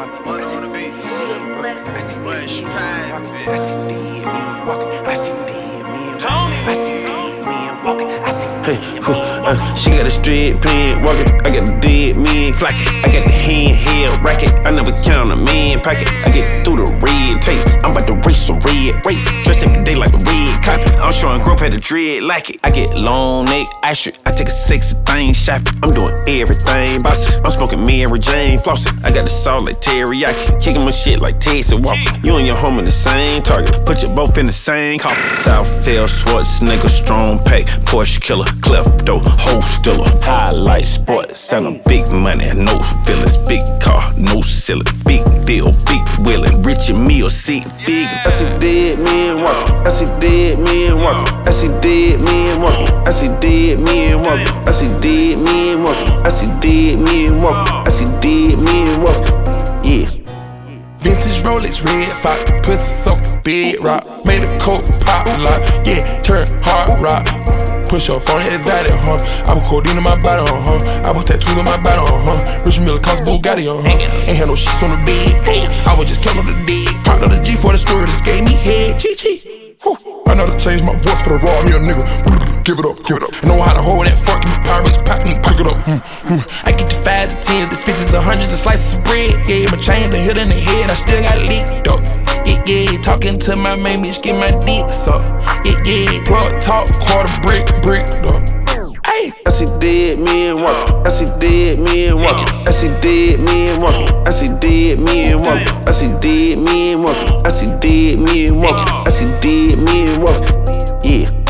Mother on the beat. I see Fresh pad. I see dead men walking. I see dead men walking. I see dead men walking. I see dead men walking. She got a straight pen walking. I got the dead men flocking. I got the handheld racket. I never count a man pocket. I get through the red tape. I'm about to race a red rape. Dressed every day like a red copy. I'm showing growth at the dread like it. I get long neck ice strip. I take a sexy thing shopping. I'm doing everything bossy. I'm smoking Mary Jane flossing. I got the salt like teriyaki. Kicking my shit like Texas Walker. You and your homie the same target. Put you both in the same coffin. Southfield, Schwarzenegger, strong pay. Porsche killer, klepto, hoe stiller. Highlight sports, and a big money, no feelings. Big car, no ceiling. Big deal, big willing. Rich and meal, seat big. I see dead men walking. I see dead men walking. I see dead men walking. I see dead men walking. I see dead men walking. I see dead men walking. I see dead men walking. Yeah. Vintage Rolex, red fox, pussy soak, big rock. Made a coke pop lock, yeah, turn hard rock. Push up on it, exotic, I put codeine in my body, I put tattoos on my body, Rich Miller cost Bugatti, Ain't had no shit on the bed, I was just counting the dead. Hopped on the G for the story, just gave me head, chi-chi. I know to change my voice for the raw, me a nigga. Give it up, give it up. I know how to hold that fork, give me Pyrex, pick it up. I get the 5s, the 10s, the 50s, the 100s, the slices of bread. Yeah, my chain, the hit in the head, I still got leaked up. Yeah, talking to my main bitch, get my dick sucked. Yeah, plug talk, quarter brick up. Hey. I see dead men walking. I see dead men walking. I see dead men walking. I see dead men walking. I see dead men walking. I see dead men walking. I see dead men walking. Yeah.